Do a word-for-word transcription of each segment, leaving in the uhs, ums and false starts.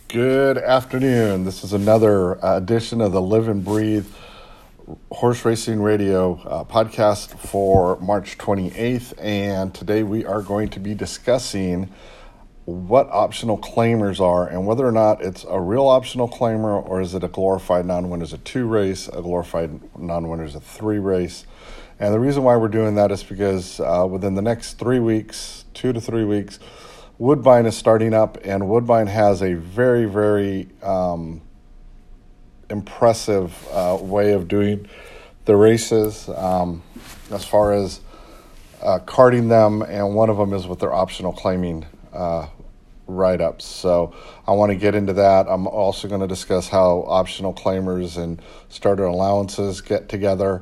Good afternoon. This is another uh, edition of the Live and Breathe Horse Racing Radio uh, podcast for March twenty-eighth, and today we are going to be discussing what optional claimers are and whether or not it's a real optional claimer or is it a glorified non-winners a two race, a glorified non-winners a three race. And the reason why we're doing that is because uh, within the next three weeks, two to three weeks, Woodbine is starting up, and Woodbine has a very, very um, impressive uh, way of doing the races um, as far as uh, carding them, and one of them is with their optional claiming uh, write-ups. So I want to get into that. I'm also going to discuss how optional claimers and starter allowances get together,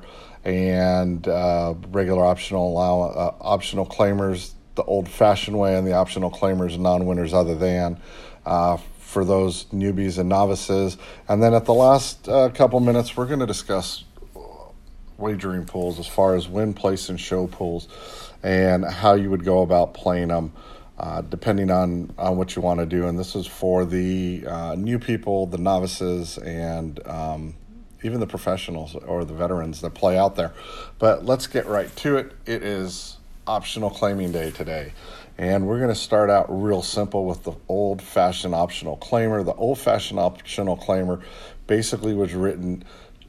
and uh, regular optional allow- uh, optional claimers the old-fashioned way, and the optional claimers and non-winners other than uh, for those newbies and novices. And then at the last uh, couple minutes, we're going to discuss wagering pools as far as win, place, and show pools and how you would go about playing them uh, depending on, on what you want to do. And this is for the uh, new people, the novices, and um, even the professionals or the veterans that play out there. But let's get right to it. It is optional claiming day today, and we're going to start out real simple with the old-fashioned optional claimer. The old-fashioned optional claimer basically was written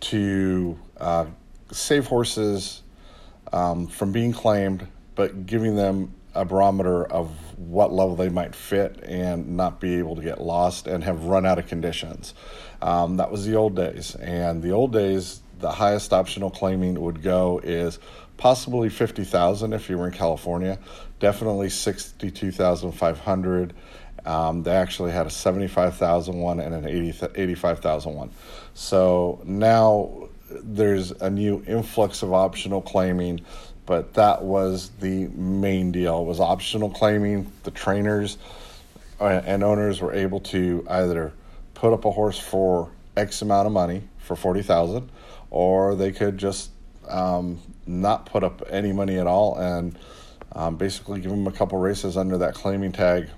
to uh, save horses um, from being claimed, but giving them a barometer of what level they might fit and not be able to get lost and have run out of conditions. Um, that was the old days, and the old days, the highest optional claiming would go is possibly fifty thousand if you were in California, definitely sixty-two thousand five hundred. Um, they actually had a seventy-five thousand one and an eighty, eighty-five thousand one. So now there's a new influx of optional claiming, but that was the main deal, was optional claiming. The trainers and owners were able to either put up a horse for X amount of money for forty thousand, or they could just um, not put up any money at all and um, basically give them a couple races under that claiming tag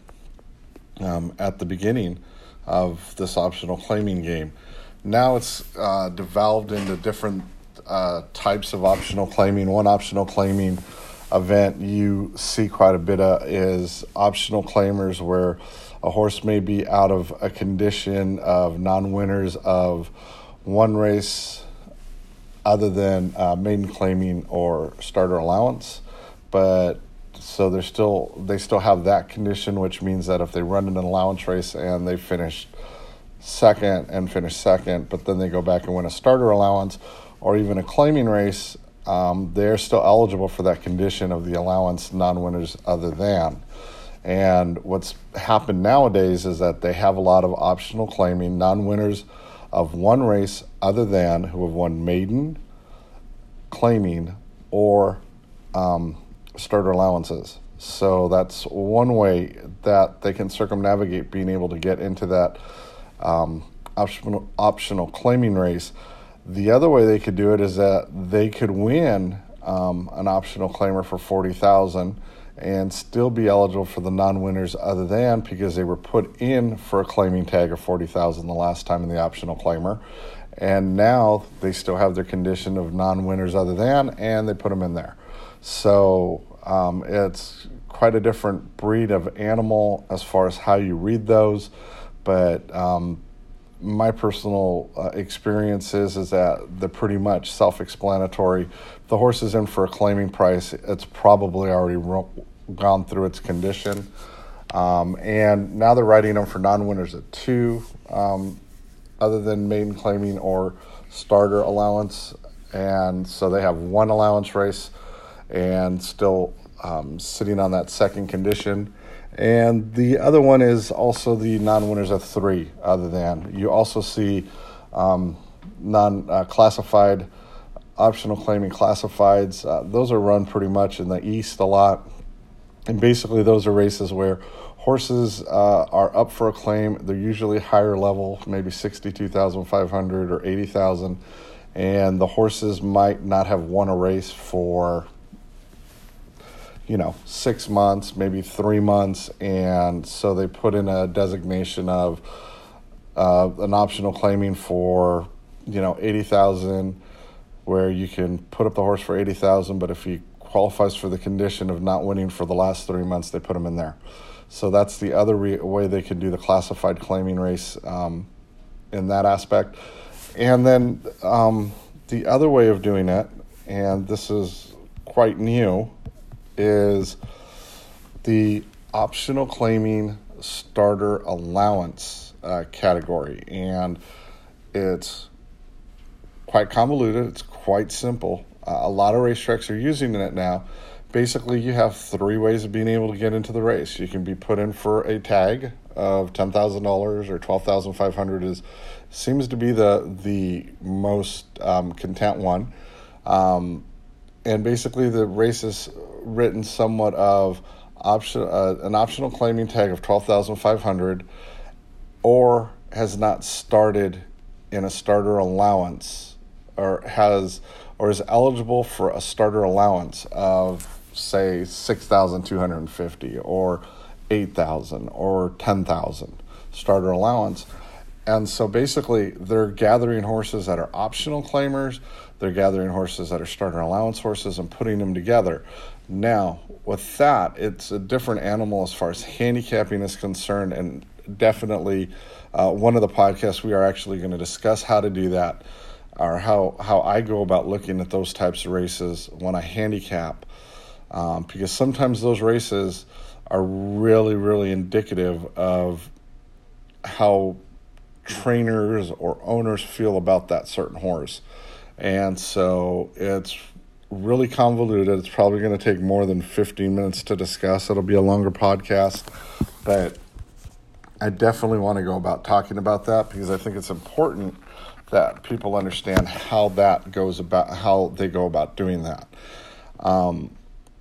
um, at the beginning of this optional claiming game. Now it's uh, devolved into different uh, types of optional claiming. One optional claiming event you see quite a bit of is optional claimers, where a horse may be out of a condition of non-winners of one race other than uh, maiden claiming or starter allowance, but so they're still they still have that condition, which means that if they run an allowance race and they finish second and finish second, but then they go back and win a starter allowance or even a claiming race, um, they're still eligible for that condition of the allowance non-winners other than. And what's happened nowadays is that they have a lot of optional claiming non-winners of one race other than who have won maiden, claiming, or um, starter allowances. So that's one way that they can circumnavigate being able to get into that um, optional, optional claiming race. The other way they could do it is that they could win um, an optional claimer for forty thousand dollars and still be eligible for the non-winners other than, because they were put in for a claiming tag of forty thousand dollars the last time in the optional claimer, and now they still have their condition of non-winners other than, and they put them in there. So um, it's quite a different breed of animal as far as how you read those, but um, my personal uh, experience is, is that they're pretty much self-explanatory. If the horse is in for a claiming price, it's probably already ro- gone through its condition. Um, and now they're writing them for non-winners at two, um, other than maiden claiming or starter allowance. And so they have one allowance race and still um, sitting on that second condition. And the other one is also the non-winners of three other than. You also see um, non-classified, uh, optional claiming classifieds. Uh, those are run pretty much in the East a lot. And basically those are races where horses uh, are up for a claim. They're usually higher level, maybe sixty-two thousand five hundred or eighty thousand. And the horses might not have won a race for you know, six months, maybe three months. And so they put in a designation of uh, an optional claiming for, you know, eighty thousand, where you can put up the horse for eighty thousand, but if he qualifies for the condition of not winning for the last three months, they put him in there. So that's the other re- way they can do the classified claiming race um, in that aspect. And then um, the other way of doing it, and this is quite new, is the optional claiming starter allowance uh, category. And it's quite convoluted. It's quite simple. Uh, a lot of racetracks are using it now. Basically, you have three ways of being able to get into the race. You can be put in for a tag of ten thousand dollars or twelve thousand five hundred dollars is seems to be the the most um, content one. Um, and basically, the race is written somewhat of option uh, an optional claiming tag of twelve thousand five hundred dollars, or has not started in a starter allowance, or has or is eligible for a starter allowance of, say, six thousand two hundred fifty dollars or eight thousand dollars or ten thousand dollars starter allowance. And so basically they're gathering horses that are optional claimers, they're gathering horses that are starter allowance horses and putting them together. Now, with that, it's a different animal as far as handicapping is concerned, and definitely uh, one of the podcasts we are actually going to discuss how to do that, or how, how I go about looking at those types of races when I handicap, um, because sometimes those races are really, really indicative of how trainers or owners feel about that certain horse. And so it's really convoluted. It's probably going to take more than fifteen minutes to discuss. It'll be a longer podcast, but I definitely want to go about talking about that because I think it's important that people understand how that goes about, how they go about doing that. Um,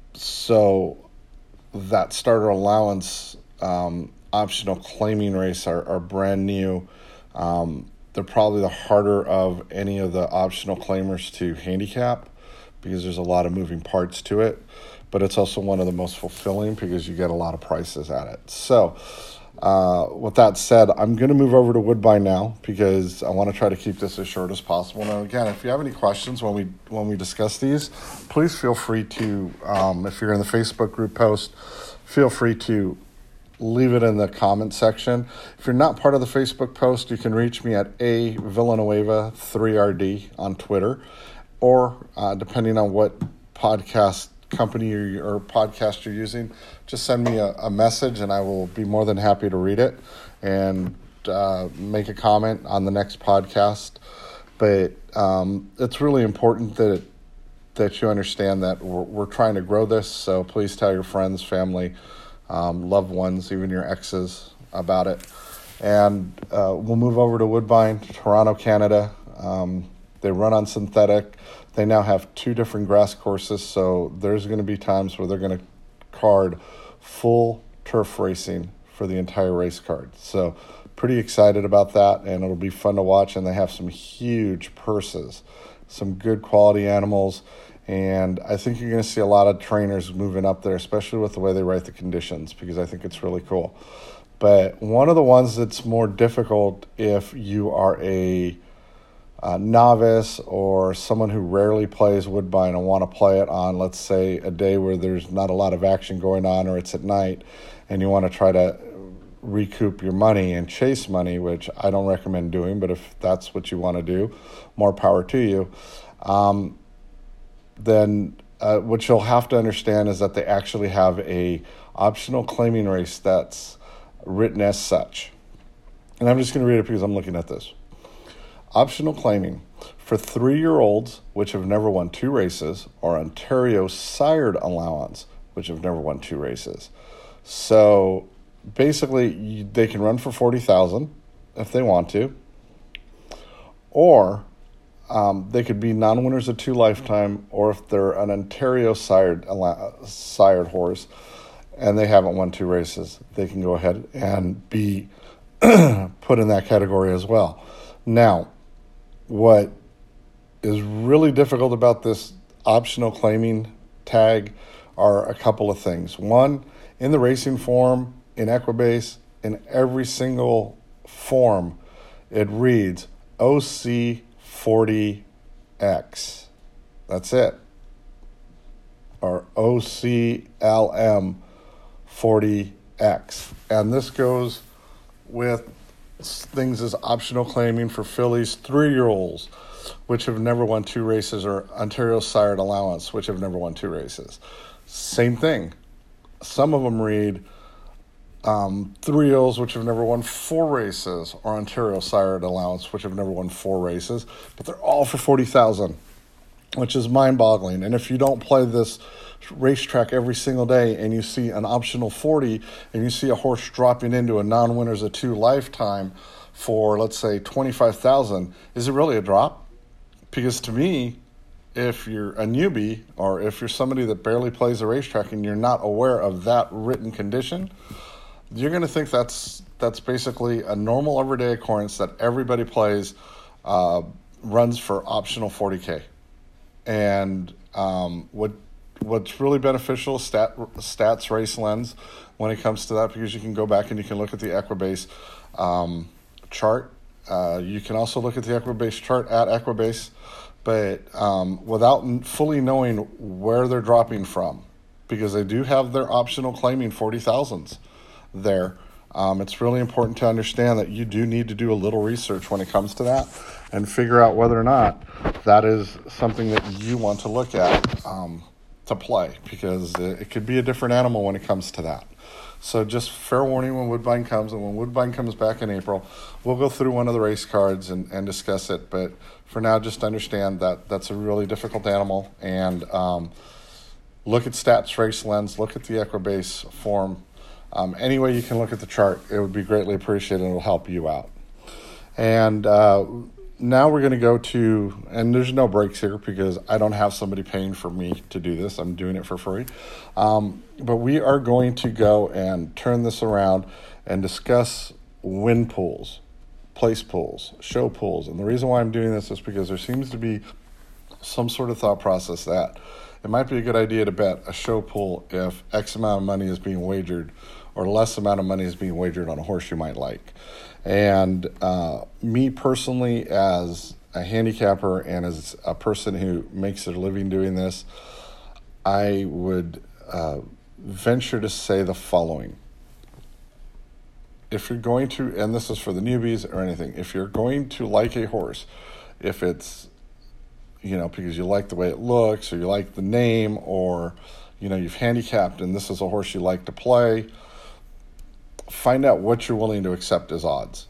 so that starter allowance um, optional claiming race are, are brand new. Um, they're probably the harder of any of the optional claimers to handicap because there's a lot of moving parts to it, but it's also one of the most fulfilling because you get a lot of prices at it. So Uh, with that said, I'm going to move over to Woodbine now because I want to try to keep this as short as possible. Now, again, if you have any questions when we when we discuss these, please feel free to, um, if you're in the Facebook group post, feel free to leave it in the comment section. If you're not part of the Facebook post, you can reach me at a Villanueva three R D on Twitter, or uh, depending on what podcast company or, or podcast you're using, just send me a, a message and I will be more than happy to read it and uh, make a comment on the next podcast. But um, it's really important that that you understand that we're, we're trying to grow this, so please tell your friends, family, um, loved ones, even your exes about it. And uh, we'll move over to Woodbine, Toronto, Canada. Um, they run on synthetic. They now have two different grass courses, so there's going to be times where they're going to card full turf racing for the entire race card. So pretty excited about that, and it'll be fun to watch. And they have some huge purses, some good quality animals, and I think you're going to see a lot of trainers moving up there, especially with the way they write the conditions, because I think it's really cool. But one of the ones that's more difficult if you are a Uh, novice or someone who rarely plays Woodbine and want to play it on, let's say, a day where there's not a lot of action going on or it's at night and you want to try to recoup your money and chase money, which I don't recommend doing, but if that's what you want to do, more power to you. Um, then uh, what you'll have to understand is that they actually have a optional claiming race that's written as such. And I'm just going to read it because I'm looking at this. Optional claiming for three-year-olds which have never won two races, or Ontario sired allowance which have never won two races. So basically, you, they can run for forty thousand dollars if they want to, or um, they could be non-winners of two lifetime, or if they're an Ontario sired sired horse and they haven't won two races, they can go ahead and be put in that category as well. Now, what is really difficult about this optional claiming tag are a couple of things. One, in the racing form, in Equibase, in every single form, it reads O C forty X. That's it. Or O C L M forty X. And this goes with things as optional claiming for fillies three-year-olds, which have never won two races, or Ontario Sired Allowance, which have never won two races. Same thing. Some of them read um, three-year-olds, which have never won four races, or Ontario Sired Allowance, which have never won four races, but they're all for forty thousand dollars, which is mind-boggling. And if you don't play this racetrack every single day and you see an optional forty and you see a horse dropping into a non-winners of two lifetime for, let's say, twenty-five thousand dollars, is it really a drop? Because to me, if you're a newbie or if you're somebody that barely plays a racetrack and you're not aware of that written condition, you're going to think that's that's basically a normal everyday occurrence that everybody plays, uh, runs for optional forty K. And um, what what's really beneficial is stat, Stats Race Lens when it comes to that, because you can go back and you can look at the Equibase um, chart. Uh, you can also look at the Equibase chart at Equibase, but um, without fully knowing where they're dropping from, because they do have their optional claiming forty thousands there. Um, it's really important to understand that you do need to do a little research when it comes to that and figure out whether or not that is something that you want to look at um, to play, because it, it could be a different animal when it comes to that. So just fair warning when Woodbine comes, and when Woodbine comes back in April, we'll go through one of the race cards and, and discuss it. But for now, just understand that that's a really difficult animal, and um, look at Stats Race Lens, look at the Equibase form. Um, any way you can look at the chart, it would be greatly appreciated, and it will help you out. And uh, now we're going to go to, and there's no breaks here because I don't have somebody paying for me to do this. I'm doing it for free. Um, but we are going to go and turn this around and discuss win pools, place pools, show pools. And the reason why I'm doing this is because there seems to be some sort of thought process that it might be a good idea to bet a show pool if X amount of money is being wagered or less amount of money is being wagered on a horse you might like. And uh, me personally, as a handicapper and as a person who makes their living doing this, I would uh, venture to say the following. If you're going to, and this is for the newbies or anything, if you're going to like a horse, if it's, you know, because you like the way it looks or you like the name, or, you know, you've handicapped and this is a horse you like to play, find out what you're willing to accept as odds.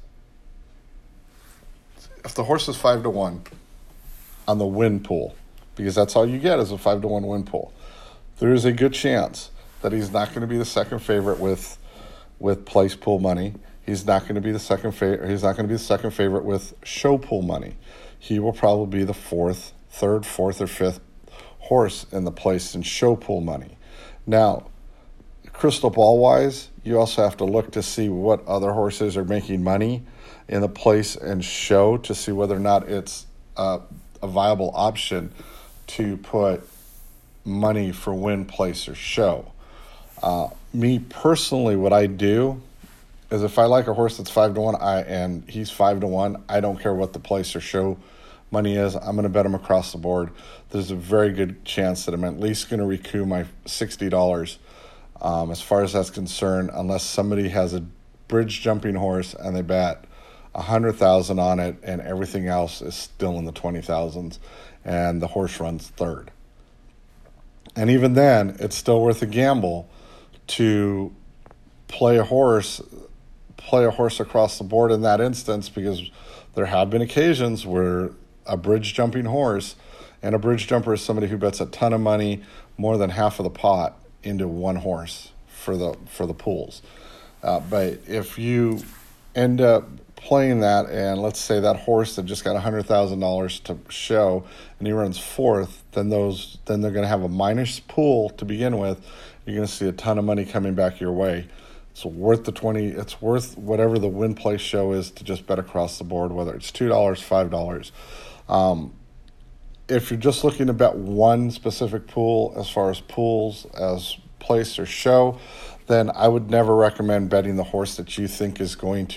If the horse is five to one on the win pool, because that's all you get is a five to one win pool, there is a good chance that he's not going to be the second favorite with with place pool money. He's not going to be the second favorite. He's not going to be the second favorite with show pool money. He will probably be the fourth, third, fourth, or fifth horse in the place in show pool money. Now, crystal ball wise, you also have to look to see what other horses are making money in the place and show to see whether or not it's uh, a viable option to put money for win, place, or show. Uh, me personally, what I do is if I like a horse that's five to one, I and he's five to one, I don't care what the place or show money is. I'm going to bet him across the board. There's a very good chance that I'm at least going to recoup my sixty dollars. Um, as far as that's concerned, unless somebody has a bridge jumping horse and they bet a hundred thousand on it and everything else is still in the twenty thousands and the horse runs third. And even then, it's still worth a gamble to play a horse, play a horse across the board in that instance, because there have been occasions where a bridge jumping horse, and a bridge jumper is somebody who bets a ton of money, more than half of the pot, into one horse for the for the pools. Uh, but if you end up playing that, and let's say that horse that just got a hundred thousand dollars to show, and he runs fourth, then those then they're going to have a minus pool to begin with. You're going to see a ton of money coming back your way. It's worth the twenty. It's worth whatever the win place show is to just bet across the board, whether it's two dollars, five dollars. Um, if you're just looking to bet one specific pool, as far as pools as place or show, then I would never recommend betting the horse that you think is going to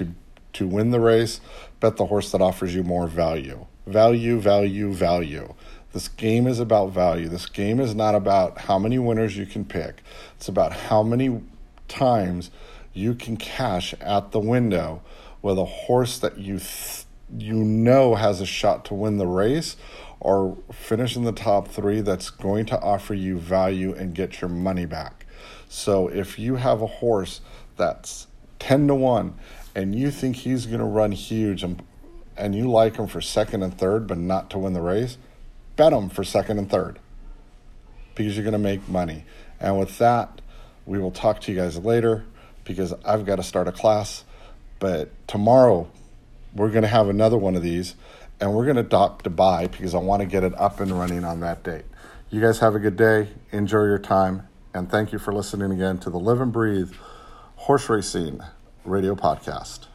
to win the race, bet the horse that offers you more value. Value, value, value. This game is about value. This game is not about how many winners you can pick. It's about how many times you can cash at the window with a horse that you th- you know has a shot to win the race or finish in the top three that's going to offer you value and get your money back. So if you have a horse that's ten to one and you think he's going to run huge and, and you like him for second and third but not to win the race, bet him for second and third because you're going to make money. And with that, we will talk to you guys later because I've got to start a class. But tomorrow, we're going to have another one of these, and we're going to dock Dubai because I want to get it up and running on that date. You guys have a good day. Enjoy your time. And thank you for listening again to the Live and Breathe Horse Racing Radio Podcast.